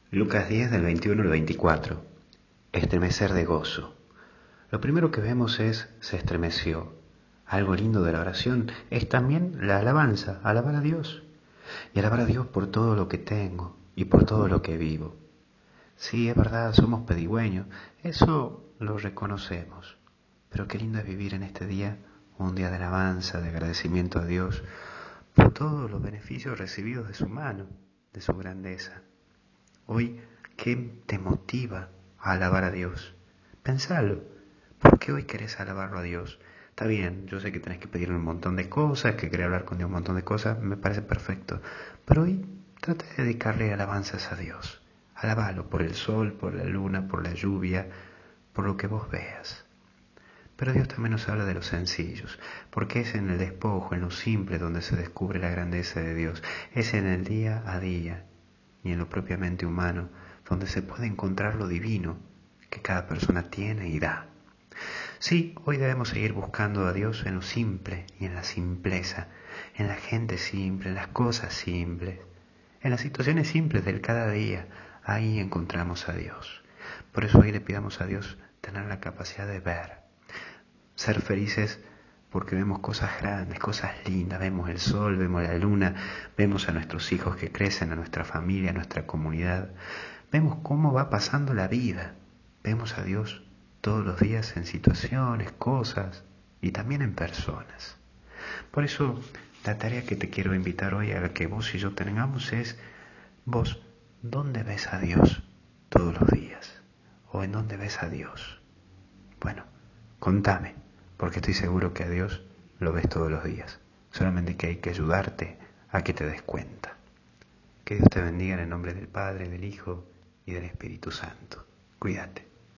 Lucas 10 del 21 al 24. Estremecer de gozo. Lo primero que vemos es se estremeció. Algo lindo de la oración es también la alabanza, alabar a Dios. Y alabar a Dios por todo lo que tengo y por todo lo que vivo. Sí, es verdad, somos pedigüeños, eso lo reconocemos. Pero qué lindo es vivir en este día, un día de alabanza, de agradecimiento a Dios por todos los beneficios recibidos de su mano, de su grandeza. Hoy, ¿qué te motiva a alabar a Dios? Pensalo. ¿Por qué hoy querés alabarlo a Dios? Está bien, yo sé que tenés que pedirle un montón de cosas, que querés hablar con Dios un montón de cosas, me parece perfecto. Pero hoy trata de dedicarle alabanzas a Dios. Alabalo por el sol, por la luna, por la lluvia, por lo que vos veas. Pero Dios también nos habla de los sencillos, porque es en el despojo, en lo simple, donde se descubre la grandeza de Dios. Es en el día a día y en lo propiamente humano, donde se puede encontrar lo divino que cada persona tiene y da. Sí, hoy debemos seguir buscando a Dios en lo simple y en la simpleza, en la gente simple, en las cosas simples, en las situaciones simples del cada día. Ahí encontramos a Dios. Por eso hoy le pidamos a Dios tener la capacidad de ver, ser felices porque vemos cosas grandes, cosas lindas, vemos el sol, vemos la luna, vemos a nuestros hijos que crecen, a nuestra familia, a nuestra comunidad, vemos cómo va pasando la vida, vemos a Dios todos los días en situaciones, cosas y también en personas. Por eso la tarea que te quiero invitar hoy a la que vos y yo tengamos es, vos, ¿dónde ves a Dios todos los días? ¿O en dónde ves a Dios? Bueno, contame, porque estoy seguro que a Dios lo ves todos los días. Solamente que hay que ayudarte a que te des cuenta. Que Dios te bendiga en el nombre del Padre, del Hijo y del Espíritu Santo. Cuídate.